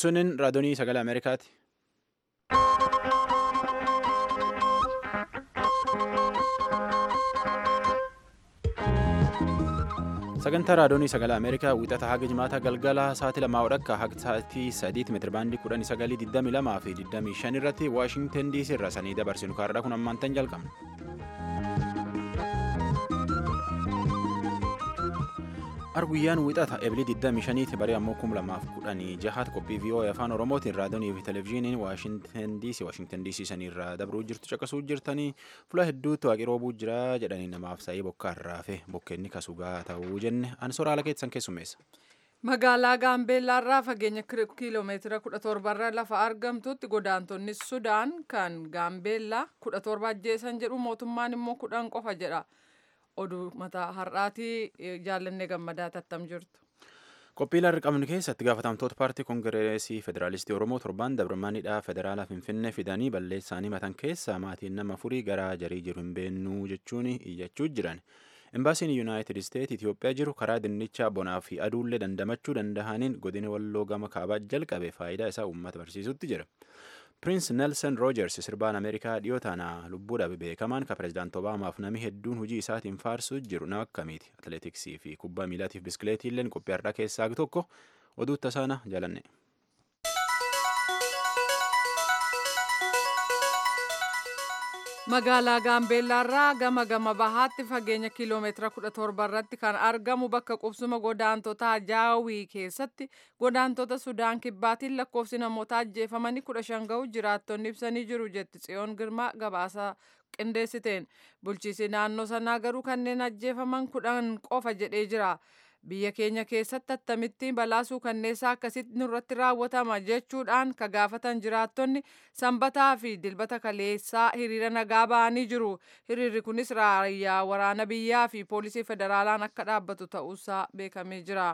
Sunin raadiyoo sagalee Ameerikaati. Sagantaa raadiyoo sagalee Ameerikaa wixata haga jimaata galgala sa'aatii 2 haga sa'aatii 3 meetirabaandii 1922 fi 25 irratti Waashingtan DC irraa sanii dabarsinu kaardhaa kun ammaantan jalqabna. Arguyyaan wixata ebilii 25 barii ammoo 2016 qophii VOA afaan Oromootiin raadiyoo fi televezyiiniin Waashingtan DC sanirraa dabruu jirtu caqasuu jirtanii fuula hedduutti waaqii roobuu jira jedhanii namaaf sa'ee bokkaarraa fi bokkeenni kasugaa ta'uu jenne ansoora haala keessan keessummeessa. Magaalaa Gaambeellaarraa fageenya kiiloomeetira 17 lafa argamtutti godaantonni Sudaan kan Gaambeellaa 17 ajjeesan jedhu mootummaan immoo 10 qofa jedha. Oduu mataa har'aatii jaallannee gammadaa tattam jirtu. Qophii larqabnu keessatti gaafatamtoota paartii Koongireesii Federaalistii Oromoo torban dabrmanidha federaalaa Finfinnee fidanii balleessaanii matan keessa maatiin nama 4 garaa jarii jiru hin beennuu jechuun iyyachuu jiran. Embaasiin Yuunaayitid Isteet Itoophiyaa jiru karaa dinnichaa bonaa fi aduullee dandamachuu danda'aniin godina walloo gama kaabaa jalqabe faayidaa isaa uummata barsiisutti jira. Piriins Neelsan Roojers sirbaan Ameerikaa dhiyoo taanaa lubbuudhaaf beekamaan kan pireezidaantii Obaamaaf namni hedduun hojii isaatiin faarsuu jiru nama akkamiiti. Atileetiksii fi kubbaa miilaatiif biskileetii illee qophii har'aa keessaa tokko oduu tasaana jaalanne. Magaalaa Gaambeellaarraa gama bahaatti fageenya kiiloomeetira 17 irratti kan argamu bakka qubsuma godaantotaa Jaawii keessatti godaantota Sudaan kibbaatiin lakkoofsi namoota ajjeefamanii 15 ga'u jiraattonni ibsanii jiru jetti Tsiyoon Girmaa gabaasa qindeessiteen. Bulchiinsi naannoo sanaa garuu kanneen ajjeefaman 10 qofa jedhee jira. Biyya keenya keessatti akkamittiin balaasuu kanneessaa akkasitti nurratti raawwatama jechuudhaan ka gaafatan jiraattonni sanbataa fi dilbata kaleessaa hiriira nagaa ba'anii jiru. Hiriirri kunis raayyaa waraana biyyaa fi poolisii federaalaan akka dhaabbatu ta'uusaa beekamee jira.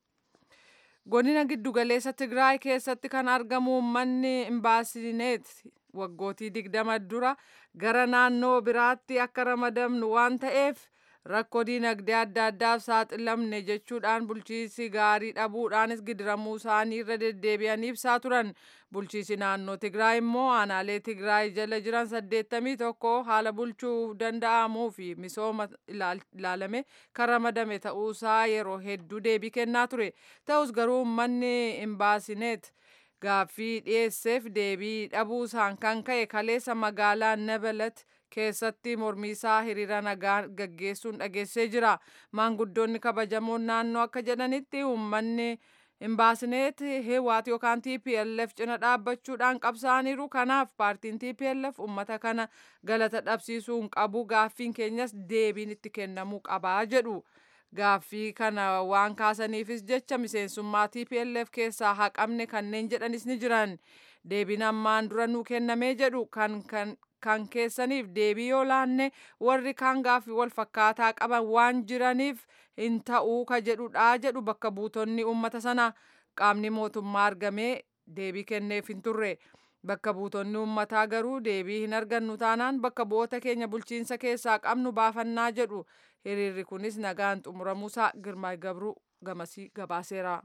Godina giddugaleessa Tigraay keessatti kan argamu uummanni imbaasineet waggootii 20 dura gara naannoo biraatti akka ramadamnu waan ta'eef rakkoo diinagdee adda addaaf saaxilamne jechuudhaan bulchiinsi gaarii dhabuudhaanis gidiramuu isaanii irra deddeebi'anii ibsaa turan. Bulchiinsi naannoo Tigraay immoo aanaalee Tigraay jala jiran 81 haala bulchuu danda'amuu fi misooma ilaalame kan ramadame ta'uusaa yeroo hedduu deebii kennaa ture. Ta'us garuu uummanni imbaasineet gaaffii dhiyeesseef deebii dhabuusaan kan ka'e kaleessa magaalaa Nabalat keessatti mormiisaa hiriira nagaa gaggeessuun dhageessee jira. Maanguddoonni kabajamoon naannoo akka jedhanitti uummanni imbaasineet heewaat yookaan TPLF cina dhaabbachuudhaan qabsaaniiru. Kanaaf paartiin TPLF uummata kana galata dhabsiisuun qabu gaaffiin keenyas deebiin itti kennamuu qabaa jedhu. Gaaffii kana waan kaasaniifis jecha miseensummaa TPLF keessaa haqamne kanneen jedhanis ni jiran. Deebiin ammaan dura nuu kennamee jedhu kan keessaniif deebii yoo laanne warri kaan gaaffii wal fakkaataa qaban waan jiraniif hin ta'uu ka jedhudha jedhu bakka buutonni uummata sana. Qaamni mootummaa argamee deebii kenneef hin turre. Bakka buutonni uummataa garuu deebii hin argannu taanaan bakka bu'oota keenya bulchiinsa keessaa qabnu baafannaa jedhu. Hiriirri kunis nagaan xumuramuusaa Girmaa Gabruu gamasii gabaaseera.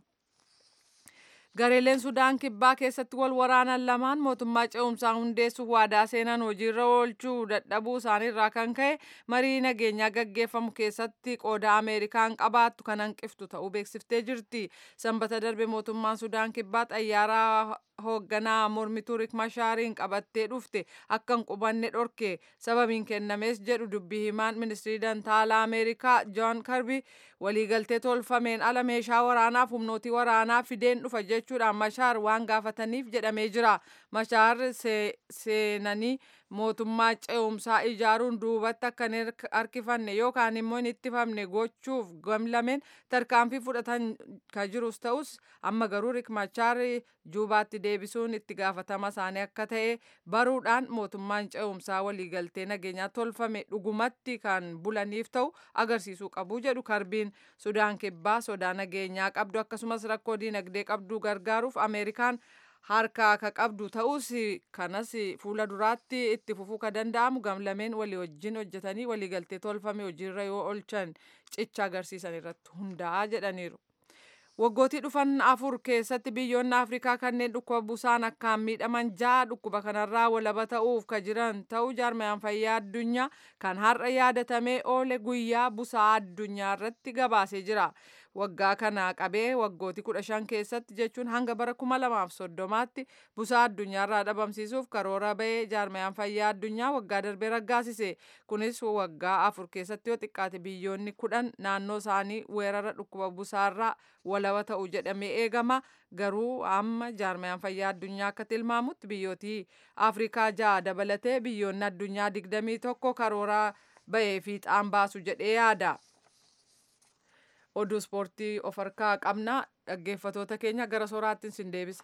Gareeleen Sudaan kibbaa keessatti wal waraanan lamaan mootummaa ce'umsaa hundeessuuf waadaa seenan hojiirra oolchuu dadhabuu isaaniirraa kan ka'e marii nageenyaa gaggeeffamu keessatti qooda Ameerikaan qabaattu kan hanqiftu ta'uu beeksiftee jirti. Sanbata darbe mootummaan Sudaan kibbaa xayyaaraa hoogganaa mormituu Riek Mashaariin qabattee dhufte akka hin qubanne dhorke. Sababiin kennamees jedhu dubbii himaan ministirii dantaalaa Ameerikaa Joon Karbi waliigaltee tolfameen ala meeshaa waraanaaf humnootii waraanaa fideen dhufa jechuudhaan Mashaar waan gaafataniif jedhamee jira. Mashaar seenanii mootummaa ce'umsaa ijaaruun duubatti akka hin harkifanne yookaan immoo hin ittifamne gochuuf gamlameen tarkaanfii fudhatan kan jirus ta'us amma garuu Riek Mashaar Juubaatti deebisuun itti gaafatama isaanii akka ta'e baruudhaan mootummaan ce'umsaa waliigaltee nageenyaa tolfame dhugumatti kan bulaniif ta'u agarsiisuu qabu jedhu Karbiin. Sudaan kibbaa sodaa nageenyaa qabdu akkasumas rakkoo diinagdee qabdu gargaaruuf Ameerikaan harka akka qabdu ta'us kanas fuula duraatti itti fufuu ka danda'amu gamlameen walii wajjin hojjetanii waliigaltee tolfame hojiirra yoo oolchan cicha agarsiisan irratti hundaa'a jedhaniiru. Waggootii dhufan 4 keessatti biyyoonni Afrikaa kanneen dhukkuba busaan akkaan miidhaman 6 dhukkuba kanarraa walaba ta'uuf ka jiran ta'uu jaarmayaan fayyaa addunyaa kan har'a yaadatamee oole guyyaa busaa addunyaa irratti gabaasee jira. Waggaa kana qabee waggootii 15 keessatti jechuun hanga bara 2030tti busaa addunyaarraa dhabamsiisuuf karoora bahee jaarmayaan fayyaa addunyaa waggaa darbee raggaasise. Kunis waggaa 4 keessatti yoo xiqqaate biyyoonni 10 naannoo isaanii weerara dhukkuba busaarraa walaba ta'u jedhamee eegama. Garuu amma jaarmayaan fayyaa addunyaa akka tilmaamutti biyyootii Afrikaa 6 dabalatee biyyoonni addunyaa 21 karoora bahee fiixaan baasu jedhee yaada. Oduu ispoortii of harkaa qabna. Dhaggeeffatoota keenya gara soraattiin sin deebisa.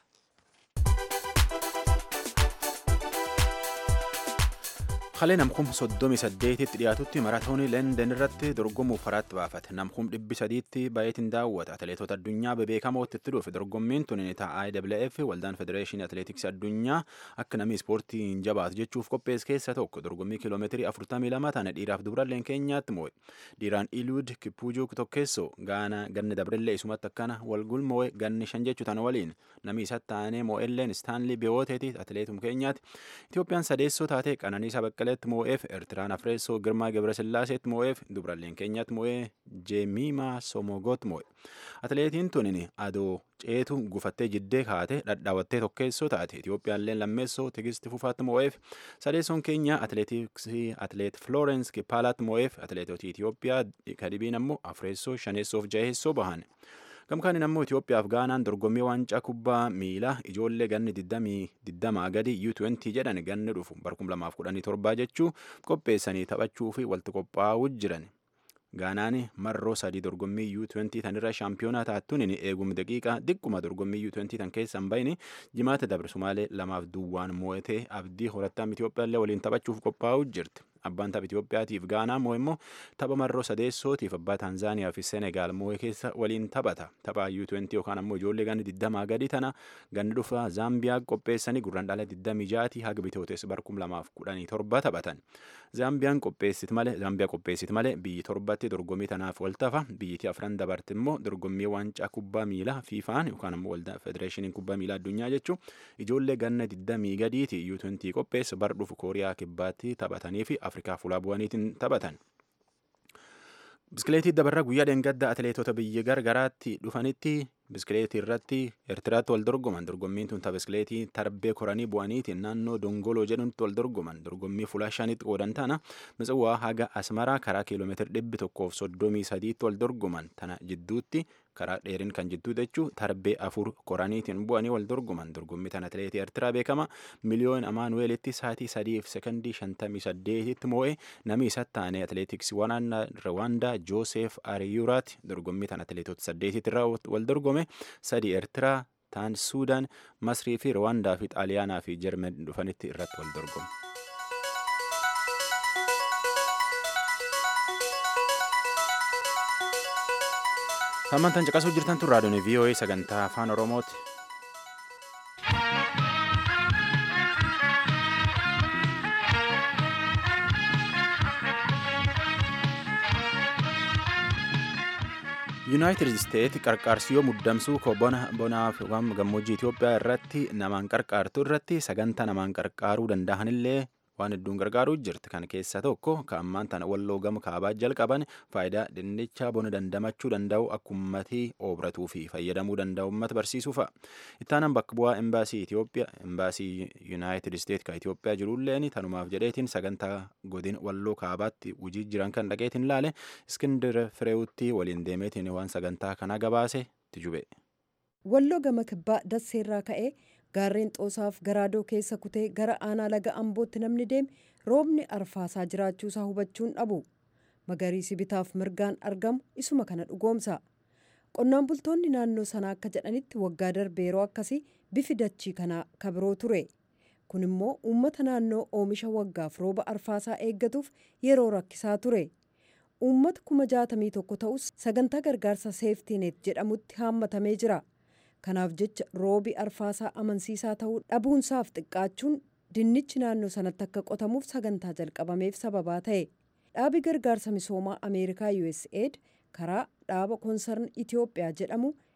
Kalee namkum 38tti dhiyaatutti maraatoonii London irratti dorgomuuf faraatti baafate. Namkum 300tti baay'eetiin daawwata. Atileetota addunyaa bebeekamootti itti dhufe. Dorgommiin tun IAAF waldaan federeeshinii atileetiksii addunyaa akka namni ispoortiin jabaatu jechuuf qopheesse keessa tokko. Dorgommii kiiloomeetirii 42 tana dhiiraaf dubaralleen keenyaatti moo'e. Dhiiraan Eliud Kippuujuk tokkeessoo Gaanaa ganni dabrillee isumatti akkana walgul moo'e ganni 5 jechuu tana waliin. Namni isatti aanee moo'elleen Staanley Beewooteeti atileetum keenyaatti. Itoophiyaan sadeessoo taate Qananiisaa Baqqaleetti moo'eef Eertiraan Afreessoo Girmaa Gebresillaaseetti moo'eef dubaralleen keenyaatti moo'ee Jeemimaa Somogoot moo'e. Atileetiin tunin adoo ceetu gufattee jiddee kaate dhadhaawattee tokkeessoo taate. Itoophiyaalleen lammeessoo Tigisti Fufaatti moo'eef sadeessoon keenya atileet Florence Kipaalaatti moo'eef atileetotii Itoophiyaa kadibiin ammoo Afreessoo shaneessoof jaheessoo bahan. Gamkaan ammoo Itoophiyaaf Gaanaan dorgommii waancaa kubbaa miilaa ijoollee ganni 20 gadi U20 jedhan ganni dhufu bara 2017 jechuu qopheessanii taphachuu fi walitti qophaa'uu jiran. Gaanaan marroo 3 dorgommii U20 tanirra shaampiyoonaa taattuun eegum daqiiqaa diqquma dorgommii U20 tan keessa hin bayne jimaata dabre Sumaalee 2-2 moo'atee abdii horattaan Itoophiyaallee waliin taphachuuf qophaa'uu jirti. Abbaan tapha Itoophiyaatiif Gaanaa moo immoo tapha marroo sadeessootiif abbaa Taanzaaniyaa fi Senegaal moo'ee keessa waliin taphata. Tapha U20 yookaan ammoo ijoollee ganni 20 gadi tana ganni dhufa Zaambiyaa qopheessanii gurraandhala 26 haga bitootes bara 2017 taphatan. Zaambiyaa qopheessiti malee biyyi torbatti dorgommii tanaaf wal tafa. Biyyittii afran dabarte immoo dorgommii waancaa kubbaa miilaa fiifaan yookaan ammoo waldaa federeeshiniin kubbaa miilaa addunyaa jechuun ijoollee ganna 20 gadiiti U20 qopheessa bara dhufu Kooriyaa kibbaatti taphatanii fi Afrikaa fuula bu'aniitiin taphatan. Biskileetii dabarraa guyyaa dheengaddaa atileetota biyya gargaraatti dhufanitti biskileetii irratti Eertiraatti wal dorgoman. Dorgommiin tun tapha biskileetii tarbee koranii bu'aniitiin naannoo Dongoloo jedhamutti wal dorgoman. Dorgommii fuula 5tti qoodan tana Mitsawaa haga Asmaraa karaa kiiloomeetira 133tti wal dorgoman. Tana jidduutti karaa dheerin kan jidduu jechuu tarbee 4 koraniitiin bu'anii wal dorgoman. Dorgommii tana atileetii Eertiraa beekama miliyoon Amaanuweelitti sa'aatii 3 fi sekondii 58tti moo'e. Namni isa taane atileetiksii Rwaandaa Joosef Ariyuraati. Dorgommii tana atileetota 8 irraa wal dorgome. 3 Eertiraa, taan Suudaan, Masrii fi Rwaandaa fi Xaaliyaanaa fi Jarmen dhufanitti irratti wal dorgome. Hammantaan caqasuu jirtan tun raadiyoon VOA sagantaa afaan Oromooti. Yuunaayitid Isteetsi qarqaarsiyoo muddamsuu bonaaf gammoojjii Itoophiyaa irratti namaan qarqaartu irratti sagantaa namaan qarqaaruu danda'anillee waan hedduun gargaaruu jirti. Kan keessaa tokko ka'ammaan tana walloo gama kaabaa jalqaban faayidaa dinnichaa bona dandamachuu danda'u akka uummatii oobratuu fi fayyadamuu danda'u uummata barsiisuu fa'a. Ittaanaan bakka bu'aa embaasii Yuunaayitid Isteetsi kan Itoophiyaa jirulleen tanumaaf jedheetiin sagantaa godin walloo kaabaatti hojii jiran kan dhaqeetiin laale Iskindir Fireewutti waliin deemeetiin waan sagantaa kana gabaase tijube. Walloo gama kibbaa dasseerraa ka'ee gaarreen xoosaaf garaadoo keessa kutee gara aanaa laga ambootti namni deeme roobni arfaasaa jiraachuusaa hubachuun dhabu. Magariisi bitaaf mirgaan argamu isuma kana dhugoomsa. Qonnaan bultoonni naannoo sanaa akka jedhanitti waggaa darbe yeroo akkasii bifi dachii kanaa kabiroo ture. Kun immoo uummata naannoo oomisha waggaaf rooba arfaasaa eeggatuuf yeroo rakkisaa ture. Uummata 61,000 ta'us sagantaa gargaarsa seeftiineet jedhamutti haammatamee jira. Kanaaf jecha roobi arfaasaa amansiisaa ta'uu dhabuunsaaf xiqqaachuun dinnichi naannoo sanatti akka qotamuuf sagantaa jalqabameef sababaa ta'e. Dhaabi gargaarsa misoomaa Ameerikaa USAID karaa dhaaba koonsarn Itoophiyaa jedhamu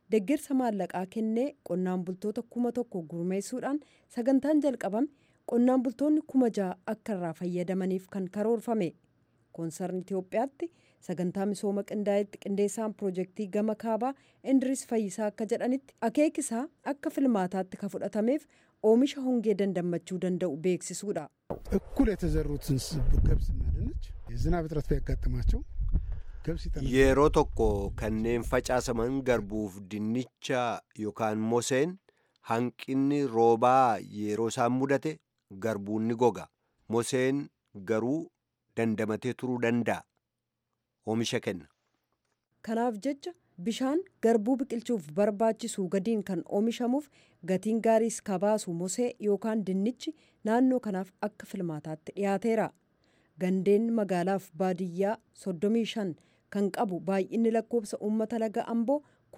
deeggarsa maallaqaa kennee qonnaan bultoota 1,000 gurmeessuudhaan sagantaan jalqabame qonnaan bultoonni 6,000 akka irraa fayyadamaniif kan karoorfame. koonsarni Itoophiyaatti sagantaa misooma qindaa'etti qindeessaan piroojeektii gama kaabaa Indiris Fayyisaa akka jedhanitti akeekisaa akka filmaataatti ka fudhatameef oomisha hongee dandammachuu danda'u beeksisuudha. እኩል የተዘሩትን ገብስና ድንች የዝናብ እጥረት ቢያጋጥማቸው yeroo tokko kanneen facaasaman garbuuf dinnicha yookaan moseen hanqinni roobaa yeroo isaan mudate garbuun ni goga. Moseen garuu dandamatee turuu danda'a. Oomisha kenna. Kanaaf jecha bishaan garbuu biqilchuuf barbaachisu gadiin kan oomishamuuf gatiin gaariis kabaasu mosee yookaan dinnichi naannoo kanaaf akka filmaataatti dhiyaateera. Gandeen magaalaaf baadiyyaa 35 kan qabu baay'inni lakkoofsa uummata laga Amboo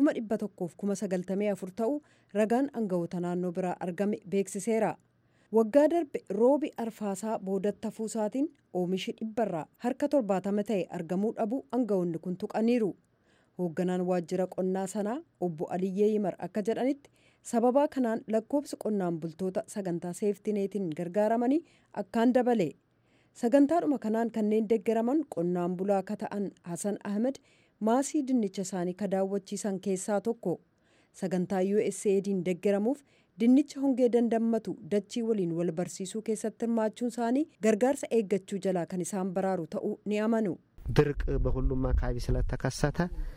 194 ta'uu ragaan aangawoota naannoo biraa argame beeksiseera. Waggaa darbe roobi arfaasaa boodatti hafuusaatiin oomishi 100 harka 70 ta'e argamuu dhabuu aangawoonni kun tuqaniiru. Hoogganaan waajjira qonnaa sanaa obbo Aliyyee Yimar akka jedhanitti sababaa kanaan lakkoofsi qonnaan bultoota sagantaa seeftineetiin gargaaramanii akkaan dabale. Sagantaadhuma kanaan kanneen deeggaraman qonnaan bulaa akka ta'an Hasan Ahmed maasii dinnicha isaanii ka daawwachiisan keessaa tokko. Sagantaa USAID'n deeggaramuuf dinnicha hongee dandammatu dachii waliin wal barsiisuu keessatti hirmaachuun isaanii gargaarsa eeggachuu jalaa kan isaan baraaru ta'uu ni amanu. ድርቅ በሁሉም አካባቢ ስለተከሰተ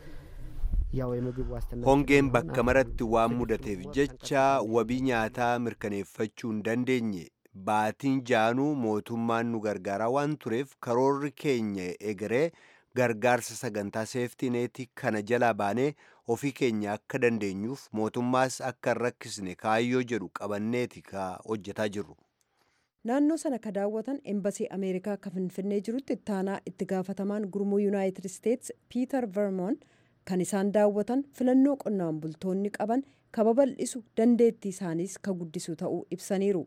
hongeen bakka maratti waan mudateef jecha wabii nyaataa mirkaneeffachuu hin dandeenye. Baatiin jaanuu mootummaan nu gargaaraa waan tureef karoorri keenya egeree gargaarsa sagantaa seeftineetii kana jalaa baanee ofii keenya akka dandeenyuuf mootummaas akka hin rakkisne kaayyoo jedhu qabanneeti ka hojjetaa jirru. Naannoo sana ka daawwatan embasii Ameerikaa ka Finfinnee jirutti ittaanaa itti gaafatamaan gurmuu Yuunaayitid Isteets Piiter Vermoon kan isaan daawwatan filannoo qonnaan bultoonni qaban ka babal'isu dandeettii isaaniis ka guddisu ta'uu ibsaniiru.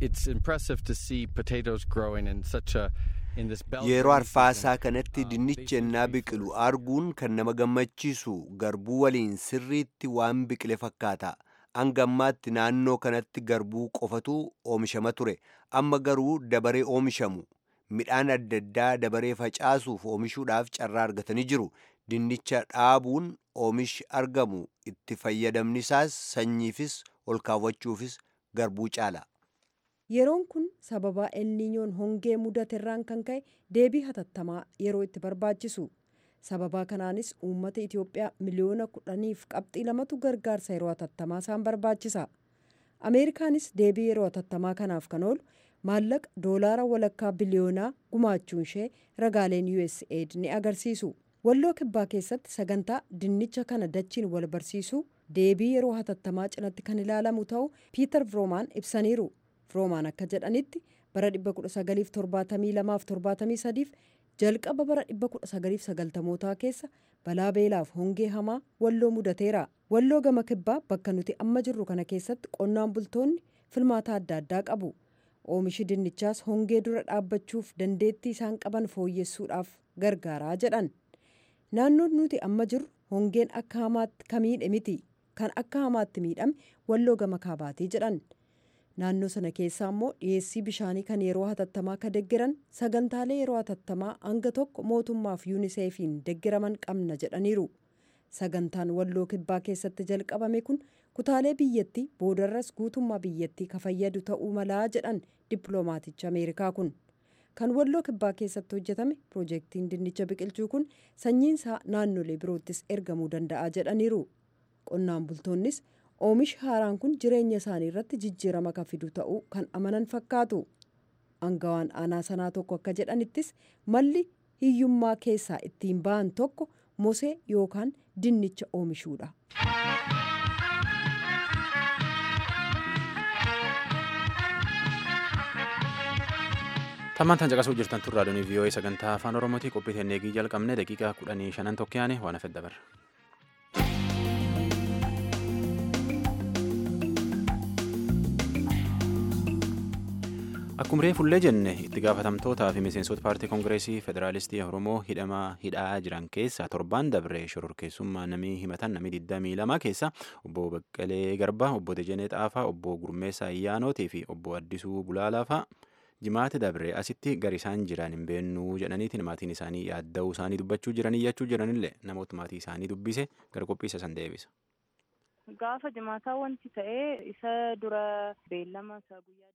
Yeroo arfaasaa kanatti dinnichi ennaa biqilu arguun kan nama gammachiisu garbuu waliin sirriitti waan biqile fakkaata. Hanga ammaatti naannoo kanatti garbuu qofatu oomishama ture. Amma garuu dabaree oomishamu. Midhaan adda addaa dabaree facaasuuf oomishuudhaaf carraa argatanii jiru. Dinnicha dhaabuun oomishi argamu itti fayyadamni isaas sanyiifis ol kaawwachuufis garbuu caala. Yeroon kun sababaa elniinyoon hongee mudaterraan kan ka'e deebii hatattamaa yeroo itti barbaachisu. Sababaa kanaanis uummata Itoophiyaa miliyoona 10.2tu gargaarsa yeroo hatattamaa isaan barbaachisa. Ameerikaanis deebii yeroo hatattamaa kanaaf kan oolu maallaqa doolaara walakkaa biliyoonaa gumaachuun ishee ragaaleen USAID ni agarsiisu. Walloo kibbaa keessatti sagantaa dinnicha kana dachiin wal barsiisuu deebii yeroo hatattamaa cinatti kan ilaalamu ta'uu Piiter Vroomaan ibsaniiru. Vroomaan akka jedhanitti bara 1972-73 jalqaba bara 1990 keessa balaa beelaaf hongee hamaa walloo mudateera. Walloo gama kibbaa bakka nuti amma jirru kana keessatti qonnaan bultoonni filmaata adda addaa qabu. Oomishi dinnichaas hongee dura dhaabbachuuf dandeettii isaan qaban fooyyessuudhaaf gargaaraa jedhan. Naannoon nuti amma jirru hongeen akka hamaatti ka miidhe miti. Kan akka hamaatti miidhame walloo gama kaabaatii jedhan. Naannoo sana keessaa immoo dhiyeessii bishaanii kan yeroo hatattamaa ka deeggaran sagantaalee yeroo hatattamaa hanga tokko mootummaaf yuuniseefiin deeggaraman qabna jedhaniiru. Sagantaan walloo kibbaa keessatti jalqabame kun kutaalee biyyattii boodarras guutummaa biyyattii ka fayyadu ta'uu malaa jedhan dippiloomaatichi Ameerikaa kun. Kan walloo kibbaa keessatti hojjetame piroojeektiin dinnicha biqilchuu kun sanyiinsaa naannolee biroottis ergamuu danda'a jedhaniiru. Qonnaan bultoonnis oomishi haaraan kun jireenya isaanii irratti jijjiirama kan fidu ta'uu kan amanan fakkaatu. Aangawaan aanaa sanaa tokko akka jedhanittis malli hiyyummaa keessaa ittiin ba'an tokko mosee yookaan dinnicha oomishuudha. Tammaan tan caqasuu jirtan turraa doonii VOA sagantaa afaan Oromootii qophii eegii jalqabne daqiiqaa 15 tokkoyaane waan hafe dabarra. Akkuma reefullee jenne itti gaafatamtootaa fi miseensota paartii koongireesii federaalistii Oromoo hidhaa jiran keessaa torbaan dabree shororkeessummaa namii himatan namii 22 keessa obbo Baqqalee Garbaa, obbo Dejenee Xaafaa, obbo Gurmeessaa Ayyaanootii fi obbo Addisuu Bulaalaa fa'a jimaata dabree asitti gari isaan jiran hin beennuu jedhaniitiin maatiin isaanii yaadda'uu isaanii dubbachuu jiran iyyachuu jiranillee namoota maatii isaanii dubbise gara qophiisa san deebisa. Gaafa jimaataa wanti ta'ee isa dura beellama isaa guyyaa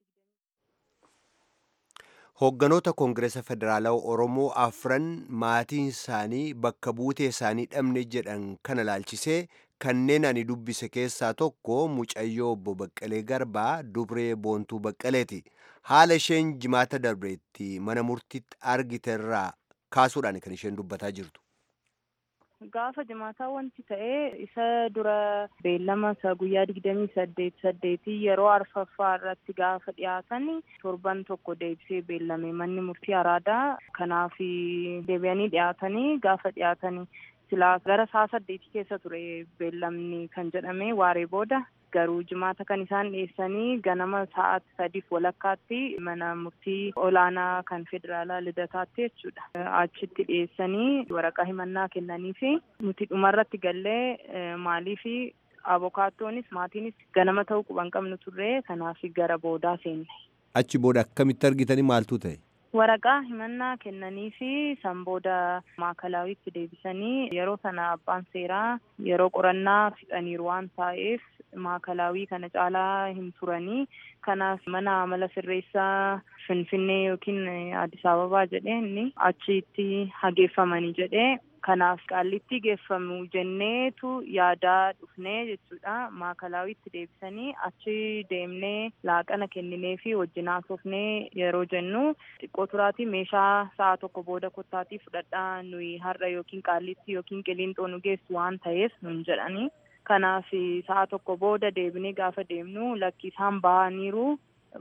Hoogganoota Koongireesa Federaalawaa Oromoo afran maatiin isaanii bakka buutee isaanii dhabne jedhan kana laalchisee kanneen ani dubbise keessaa tokko mucayyoo obbo Baqqalee Garbaa Dubree Boontuu Baqqaleeti. Haala isheen jimaata darbeetti mana murtiitti argite irraa kaasuudhaan kan isheen dubbataa jirtu. Gaafa jimaataa wanti ta'ee isa dura beellama isaa guyyaa 28 yeroo arfaffaa irratti gaafa dhiyaatan torban tokko deebisee beellame manni murtii araadaa kanaaf deebi'anii dhiyaatanii gaafa dhiyaatanii silaa gara saa 8 keessa ture beellamni kan jedhame waaree booda garuu jimaata kan isaan dhiyeessanii ganama sa'aatii 3:00 mana murtii olaanaa kan federaalaa lidataatti jechuudha. Achitti dhiyeessanii waraqaa himannaa kennanii fi nuti dhumarratti gallee maalii fi abokaatoonis maatiinis ganama ta'uu quban qabnu turre kanaaf gara boodaa seenne. Achi booda akkamitti argitanii maaltu ta'e? Waraqaa himannaa kennanii fi san booda maakalawitti deebisanii yeroo sana abbaan seeraa yeroo qorannaa fixaniiru waan ta'eef maakalawii kana caalaa hin turanii kanaaf mana amala sirreessaa Finfinnee yookiin Addis Ababaa jedhee inni achitti hageeffamanii jedhee kanaaf qaallitti geeffamu jenneetu yaadaa dhufnee jechuudha. Maakalawitti deebisanii achi deemnee laaqana kenninee fi wajjin haasofnee yeroo jennu xiqqoo turaatii meeshaa sa'a tokko booda kottaatii fudhadhaa nuyi har'a yookiin qaallitti yookiin qiliinxoo nu geessu waan ta'eef nun jedhanii. Kanaaf sa'a tokko booda deebinee gaafa deemnu lakki isaan bahaniiru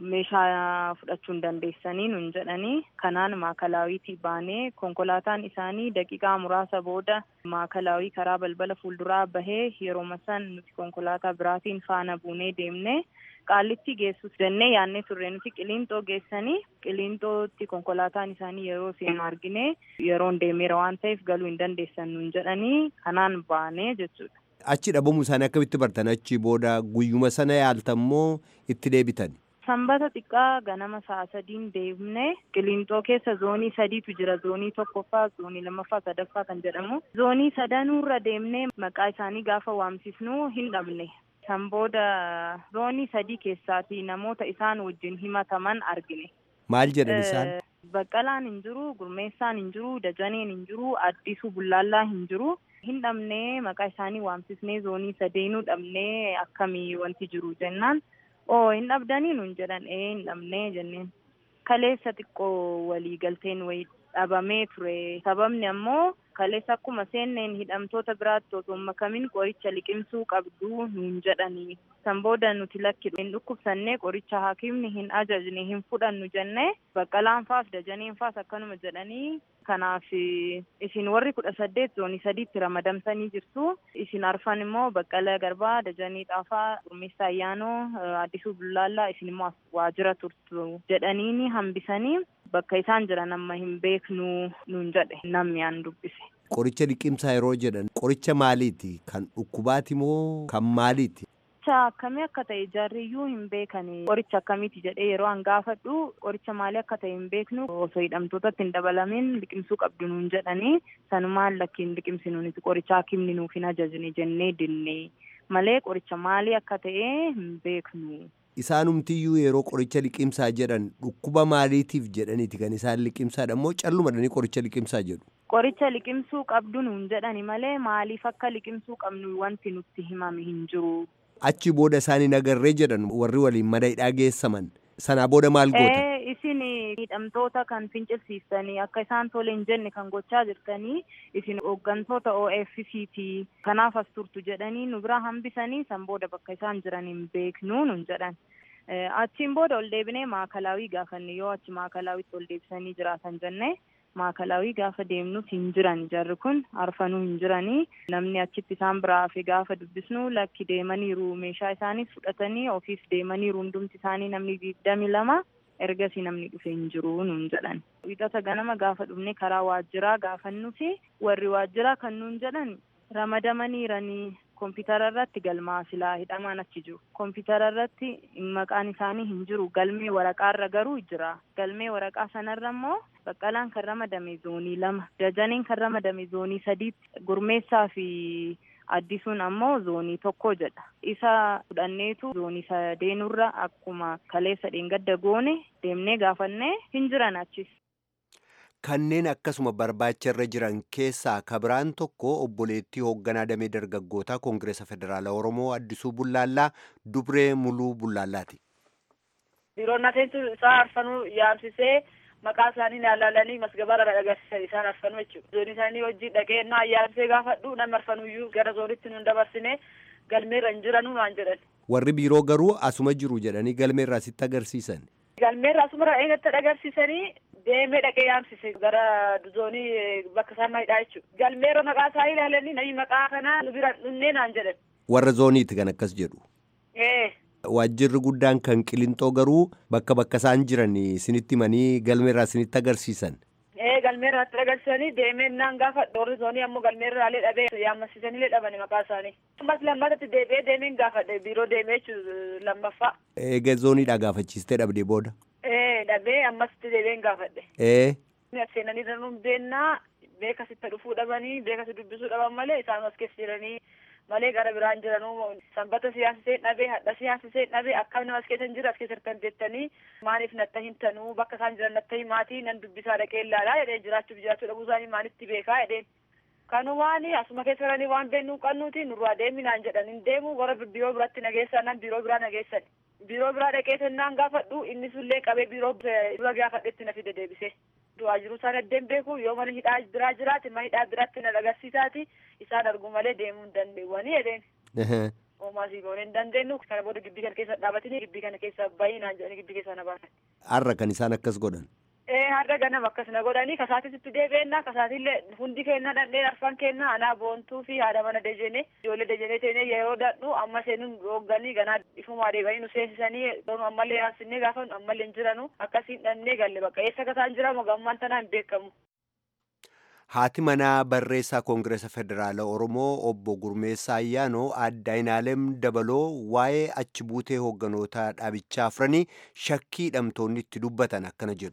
meeshaa fudhachuu hin dandeessanii nun jedhanii kanaan maakalawiitii baanee konkolaataan isaanii daqiiqaa muraasa booda maakalawii karaa balbala fuulduraa bahee yeroo masan nuti konkolaataa biraatiin faana buunee deemne qaallitti geessus jennee yaannee turre nuti qiliinxoo geessanii qiliinxootti konkolaataan isaanii yeroo seenu argine yeroon deemeera waan ta'eef galuu hin dandeessan nun jedhanii kanaan baanee jechuudha. Achi dhabamuu isaanii akkamitti bartan achi booda guyyuma sana yaaltammoo itti deebitan? Sanbata xiqqaa ganama sa'a 3 deemne qiliinxoo keessa zoonii 3tu jira zoonii 1ffaa zoonii 2ffaa 3ffaa kan jedhamu zoonii 3 deemne maqaa isaanii gaafa waamsisnu hin dhabne san booda zoonii 3 keessaati namoota isaan wajjin himataman argine. Maal jedhan isaan? Baqqalaan hin jiru, Gurmeessaan hin jiru, Dajaneen hin jiru, Addisuu Bullaallaa hin jiru. Hin dhabnee maqaa isaanii waamsisnee zoonii 3 dhabnee akkamii wanti jiru jennaan. Hin dhabdanii nun jedhan hin dhabnee jenneen. Kaleessa xiqqoo walii galteen wayii dhabamee ture. Sababni ammoo kaleessa akkuma seenneen hidhamtoota biraatti osoo makamin qoricha liqimsuu qabdu nun jedhanii. San booda nuti lakki hin dhukkubsannee qoricha hakiimni hin ajajne hin fudhannu jennee Baqqalaan faas Dajaneen faas akkanuma jedhanii kanaaf isin warri 18 zoonii 3tti ramadamtanii jirtu isin arfan immoo Baqqalee Garbaa Dajanee Xaafaa Gurmeessaa Ayyaanoo Addisuu Bullaallaa isin immoo waajjira turtu jedhanii hambisanii bakka isaan jiran amma hin beeknu nun jedhe namni aan dubbise. Qoricha liqimsaa yeroo jedhan qoricha maaliiti? Kan dhukkubaati moo kan maaliiti? Akkamii akka ta'e jaarriyyuu hin beekani. Qoricha akkamiiti jedhee yeroo an gaafadhu qoricha maalii akka ta'e hin beeknu osoo hidhamtootatti hin dabalamin liqimsuu qabdu nuun jedhanii sanumaan lakkiin liqimsinuuniti qoricha hakiimni nuuf hin ajajne jennee dinne malee qoricha maalii akka ta'e hin beeknu. Isaanumtiyyuu yeroo qoricha liqimsaa jedhan dhukkuba maaliitiif jedhaniiti kan isaan liqimsaadha moo callumadhanii qoricha liqimsaa jedhu? Qoricha liqimsuu qabdu nuun jedhani malee maaliif akka liqimsuu qabnu wanti nutti himame hin jiru. Achi booda isaanii agarree jedhan warri waliin mana hidhaa geessaman sanaa booda maal goota? Isin hidhamtoota kan fincilsiistanii akka isaan tole hin jenne kan gochaa jirtanii isin hooggantoota OFCT kanaaf as turtu jedhanii nu biraa hambisanii san booda bakka isaan jiran hin beeknu nun jedhan. Achiin booda ol deebinee maakalawii gaafanne yoo achi maakalawitti ol deebisanii jiraatan jenne maakalawii gaafa deemnus hin jiran jarri kun arfanuu hin jiranii namni achitti isaan biraa hafe gaafa dubbisnu lakki deemaniiru meeshaa isaaniis fudhatanii ofiis deemaniiru hundumti isaanii namni 22 ergasii namni dhufee hin jiru nuun jedhan. Wixata ganama gaafa dhufne karaa waajjiraa gaafannuti warri waajjiraa kan nuun jedhan ramadamaniiranii kompiitara irratti galmaa silaa hidhamaan achi jiru. Kompiitara irratti maqaan isaanii hin jiru. Galmee waraqaa irra garuu jira. Galmee waraqaa sanarra immoo Baqqalaan kan ramadame zoonii 2, Dajaneen kan ramadame zoonii 3, Gurmeessaa fi Addisuun ammoo zoonii 1 jedha. Isa fudhanneetu zoonii 3 akkuma kaleessa dheengadda goone deemnee gaafannee hin jiran achis. Kanneen akkasuma barbaacharra jiran keessaa kabiraan tokko obboleettii hoogganaa damee dargaggootaa Koongireesa Federaalaa Oromoo Addisuu Bullaallaa Dubree Muluu Bullaallaati. Biiroon nafeentu isaa arfanuu yaamsisee maqaa isaanii ilaalanii masgabaarra agarsiisan isaan arfanuu jechuudha. Zoonii isaanii hojii dhaqee naa yaamsee gaafadhu namni arfanuyyuu gara zoonitti nun dabarsine galmeerra hin jiranuu waan jedhan. Warri biiroo garuu asuma jiru jedhanii galmeerraa sitti agarsiisan. Galmeerra asumarra eegatti agarsiisanii deemee dhaqee yaamsise gara zoonii bakka isaan maayidhaa jechuudha. Galmeerra maqaa isaa ilaalanii namni maqaa kanaa nu bira dhunnee naan jedhan. Warra zooniiti kan akkas jedhu. Waajjirri guddaan kan Qilintoo garuu bakka isaan jiran isinitti himanii galmeerraa isinitti agarsiisan. Galmeerraa itti agarsiisanii deemee naan gaafa warri zoonii ammoo galmeerraalee dhabee yaammasiisaniilee dhabani maqaa isaanii. Ammas lammatatti deebi'ee deemeen gaafadhe biiroo deemee jechuudha lammaffaa. Eega zooniidhaa gaafachiistee dhabdee booda. Dhabee ammasitti deebi'een gaafadhe. Seenanii danuun beennaa beekasitti dhufuu dhabanii beekasi dubbisuu dhaban malee isaan as keessa jiranii malee gara biraan jiranuu sanbata siyaasisee dhabee hadha siyaasisee dhabee akkam nama as keessa hin jiru as keessa hirkan jettanii maaliif natta hin tanuu bakka isaan jiran natta himaatii nan dubbisaa dhaqee ilaalaa jedhee jiraachuu dhabuu isaanii maalitti beekaa jedheen. Kanumaani asuma keessa jiranii waan beennuu qabnuuti nurraa deeminaan jedhan hin deemu warra biiroo biratti nageessan nan biiroo biraa nageessan. Biiroo biraa dhaqee sennaan gaafadhu inni sullee qabee biiroo dura gaafadhetti na fide deebisee. Du'aa jiru isaan addeen beeku yoo mana hidhaa biraa jiraate mana hidhaa biraatti na agarsiisaati isaan argu malee deemuu hin dandeenyanii jedheen. Oomaasii goonee hin dandeenyu kana booda gibbii kana keessa dhaabatanii gibbii kana keessa baay'inaan jedhanii gibbii keessa na baasan. Har'a kan isaan akkas godhan. Har'a ganama akkas na godhanii kasaatitti deebi'ennaa kasaatillee hundi kennaa dandeen arfan kennaa anaa boontuu fi haadha mana dejenee ijoollee dejenee teenee yeroo dadhu amma seenuun hoogganii ganaa ifumaa deebanii nu seensisanii ammallee yaasinnee gaafa ammallee hin jiranu akkasiin dhannee galle bakka eessa kasaan jiramu gammaan tanaa hin beekamu. Haati manaa barreessaa Koongireesa Federaalaa Oromoo obbo Gurmeessaa Ayyaanoo Aadde Aynaalem Dabaloo waa'ee achi buutee hoogganoota dhaabichaa afranii shakkii hidhamtoonni itti dubbatan akkana jedhu.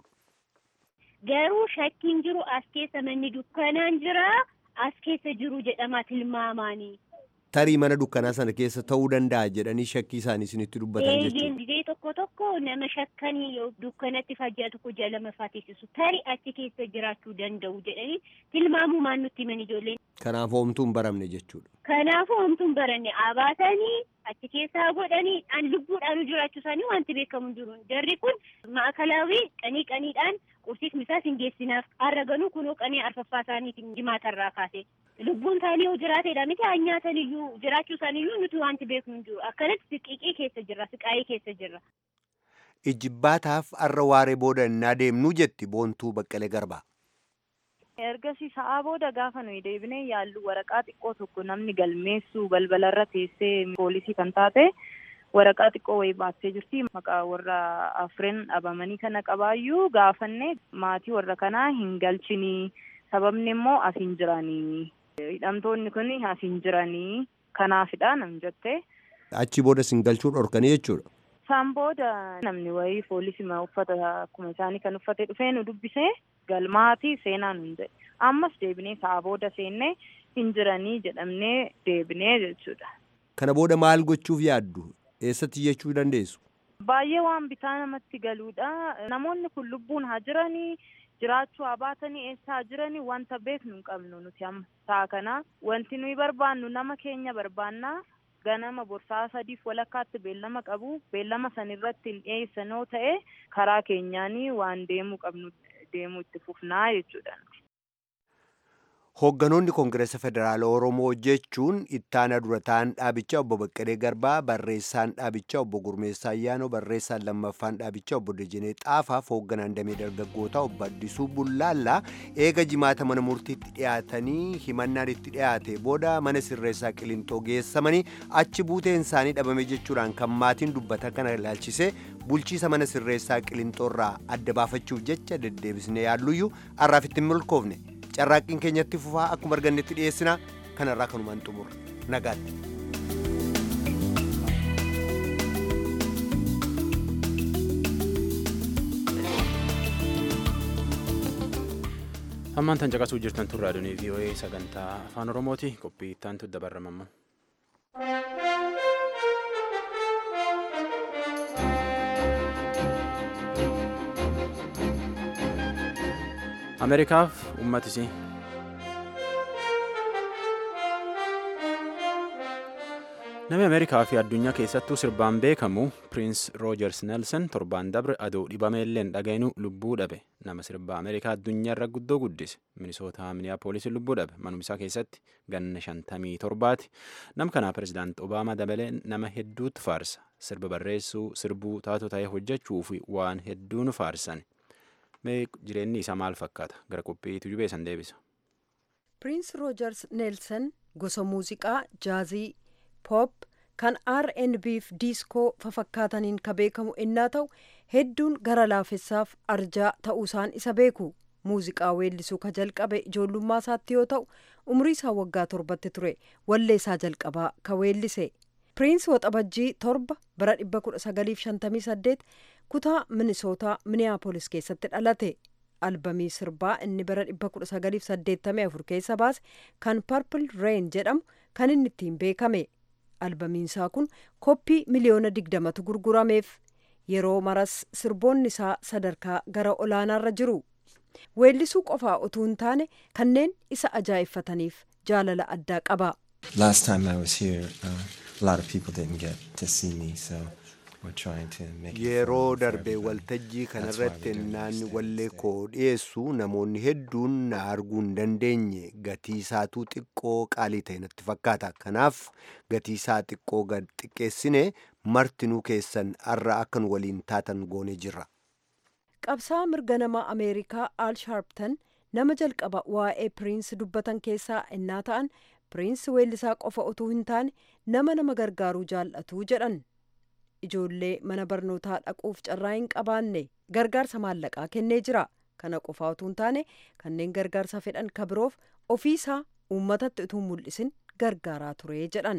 Garuu shakkiin jiru as keessa manni dukkanaan jira as keessa jiru jedhama tilmaamaanii. Tarii mana dukkanaa sana keessa ta'uu danda'a jedhanii shakkii isaanii isinitti dubbatan jechuudha. Eeyyee tokko nama shakkanii dukkanatti fajjaa tokko jalama faateessisu tarii achi keessa jiraachuu danda'u jedhanii tilmaamumaan nutti himan ijoolleen. Kanaafuu homtuu hin baramne jechuudha. Kanaafuu homtuu hin baranne abaatanii achi keessaa godhanii lubbuudhaan jiraachuu isaanii wanti beekamu jiru. Jarri kun maakalaawii qaniidhaan qursiif misaas hin geessinaaf har'a ganuu kunoo qanii arfaffaa isaaniitiin jimaatarraa kaase. Lubbuun isaanii yoo jiraateedha miti haa nyaatan iyyuu jiraachuu isaanii iyyuu nuti wanti beeknu hin jiru. Akkanatti siqiiqii keessa jirra siqaayii keessa jirra. Ijibbaataaf har'a waaree booda innaa deemnuu jetti Boontuu Baqqalee Garbaa. Ergasii sa'aa booda gaafa nuyi deebinee yaallu waraqaa xiqqoo tokko namni galmeessu balbalarra teessee poolisii kan taate waraqaa xiqqoo wayii baattee jirti. Maqaa warra afreen dhabamanii kana qabaayyuu gaafanne maatii warra kanaa hin galchinii sababni immoo as hin jiranii. Hidhamtoonni kun as hin jiranii kanaafidha nam jette. Achi booda sin galchuu dhorkanii jechuudha. Isaan booda namni wayii poolisii uffata akkuma isaanii kan uffatee dhufee nu dubbisee galmaatii seenaa nu jedhe. Ammas deebinee sa'a booda seennee hin jiranii jedhamnee deebinee jechuudha. Kana booda maal gochuuf yaaddu? Eessatti jechuu dandeessu? Baay'ee waan bitaa namatti galuudha. Namoonni kun lubbuun haa jiranii jiraachuu haa baatanii eessa haa jiranii wanta beeknu hin qabnu nuti amma sa'a kana wanti nuyi barbaannu nama keenya barbaannaa. Ganama borsaa 3 walakkaatti beellama qabu beellama sanirratti hin dhiyeessanoo ta'e karaa keenyaanii waan deemuu qabnu deemuu itti fufnaa jechuudha. Hoogganoonni Koongireesa Federaala Oromoo jechuun ittaana durataan dhaabichaa obbo Baqqalee Garbaa, barreessaan dhaabichaa obbo Gurmeessaa Ayyaanoo, barreessaan lammaffaan dhaabichaa obbo Dejenee Xaafaaf hoogganaan damee dargaggootaa obbo Addisuu Bullaallaa eega jimaata mana murtiitti dhiyaatanii himannaan itti dhiyaate booda mana sirreessaa Qilintoo geessamanii achi buuteen isaanii dhabame jechuudhaan kan maatiin dubbata kana ilaalchisee bulchiisa mana sirreessaa Qilintoorraa adda baafachuuf jecha deddeebisnee yaalluyyuu har'aaf itti hin milkoofne. Carraaqqiin keenyatti fufaa akkuma argannetti dhiyeessina kanarraa kanumaan xumurra nagaatti. Hammaan tan caqasuu jirtan tun raadiyoon VOA sagantaa afaan Oromooti. Qophii ittaantu dabarramamma. Ameerikaaf uummatisii. Namni Ameerikaa fi addunyaa keessattuu sirbaan beekamu Piriins Roojers Neelsan torbaan dabre adoo dhibameelleen dhaga'inu lubbuu dhabe. Nama sirbaa Ameerikaa addunyaarra guddoo guddise. Minisootaa Miniyaapoolisiin lubbuu dhabe. Manumsaa keessatti ganna 57ti. Nam kanaa Pireezidaanti Obaamaa dabalee nama hedduutu faarsa. Sirba barreessuu, sirbuu taatoo ta'ee hojjechuu fi waan hedduun faarsan. Jireenyi isaa maal fakkaata? Gara qophiitu jubeessan deebisa. Piriins Roojers Neelsan gosa muuziqaa jaazii, poop kan R&B fi diiskoo fafakkaataniin ka beekamu innaa ta'u hedduun gara laafessaaf arjaa ta'uusaan isa beeku. Muuziqaa weellisuu ka jalqabe ijoollummaa isaatti yoo ta'u umrii isaa waggaa 7 ture wallee isaa jalqabaa ka weellise. Piriins waxabajjii 7 bara 1958 kutaa Minisootaa Miniyaapolis keessatti dhalate. Albamii sirbaa inni bara 1984 keessa baase kan Purple Rain jedhamu kan inni ittiin beekame. Albamiin isaa kun koppii miliyoona 20tu gurgurameef. Yeroo maras sirboonni isaa sadarkaa gara olaanaarra jiru. Weellisuu qofaa utuu hin taane kanneen isa ajaa'iffataniif jaalala addaa qaba. Last time I was here, a lot of people didn't get to see me, so we're trying to make it yeroo darbee waltajjii kanarratti naanni wallee koo dhiyeessu namoonni hedduun na arguu hin dandeenye gatii isaatuu xiqqoo qaalii ta'e natti fakkaata. Kanaaf gatii isaa xiqqoo gad xiqqeessine martinuu keessan har'a akka nu waliin taatan goonee jirra. Qabsaa mirga namaa Ameerikaa Al Sharpton nama jalqaba waa'ee Piriins dubbatan keessaa innaa ta'an Piriins weellisaa qofa utuu hin taane nama gargaaruu jaallatu jedhan. Ijoollee mana barnootaa dhaquuf carraa hin qabaanne gargaarsa maallaqaa kennee jira. Kana qofaa utuu hin taane kanneen gargaarsa fedhan ka biroof ofiisaa uummatatti utuu mul'isin gargaaraa ture jedhan.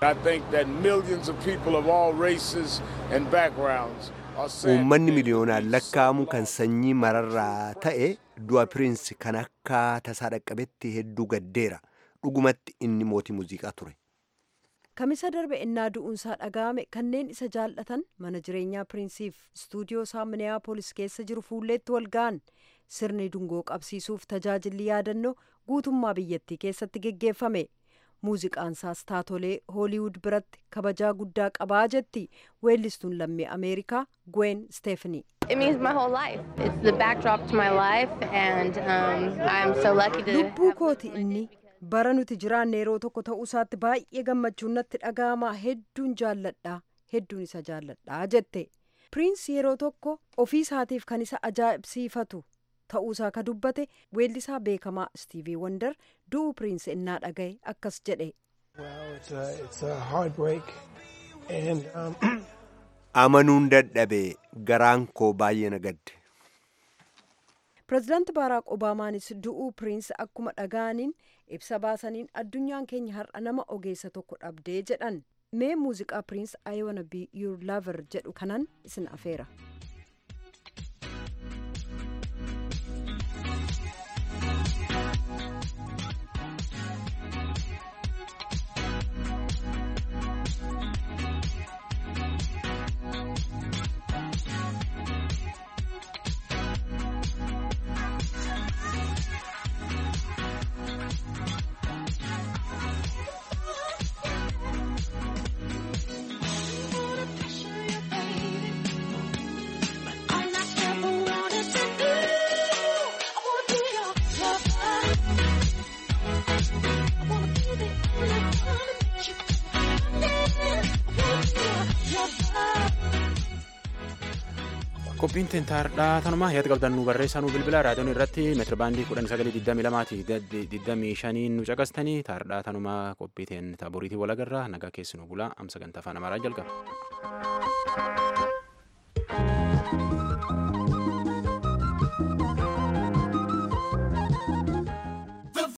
Uummanni miliyoonaan lakkaa'amu kan sanyii mararraa ta'e du'a Piriins kan akka tasaa dhaqqabetti hedduu gaddeera. Dhugumatti inni mootii muuziqaa ture. Kamisa darbe innaa du'uunsaa dhaga'ame kanneen isa jaallatan mana jireenyaa Piriinsiif istuudiyoo isaa Miniyaapolis keessa jiru fuulleetti wal ga'an. Sirni dungoo qabsiisuuf tajaajilli yaadannoo guutummaa biyyattii keessatti geggeeffame. Muuziqaan isaas taatolee Hooliwud biratti kabajaa guddaa qabaa jetti weellistuun lammii Ameerikaa Gwen Stefani. Lubbuu kooti inni. Bara nuti jiraanne yeroo tokko ta'uu isaatti baay'ee gammachuun natti dhaga'ama. Hedduun isa jaalladhaa jette. Piriins yeroo tokko ofii isaatiif kan isa ajaa'ibsiifatu ta'uusaa ka dubbate weellisaa beekamaa Istiivii Wandar du'uu Piriins innaa dhagaye akkas jedhe. Amanuun dadhabee garaan koo baay'ee na gadde. Pireezidaanti Baaraak Obaamaanis du'uu Piriins akkuma dhaga'aniin ibsa baasaniin addunyaan keenya har'a nama ogeessa tokko dhabdee jedhan. Mee muuziqaa Piriins I Wanna Be Your Lover jedhu kanan isin afeera. Qophiin tentaardhaa tanumaa yaada qabdan nu barreessaa nu bilbila raadiyoon irratti meetira baandii 1922 nu caqastanii taardhaa tanumaa qophii teentaa boriitii walagarraa nagaa keessi nu bulaa sagantaa afaan amaaraa jalqaba.